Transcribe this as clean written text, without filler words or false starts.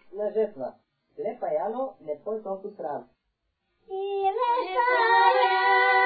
na žetva. Lepa jalo, ne poj toku sram. I lepa jalo.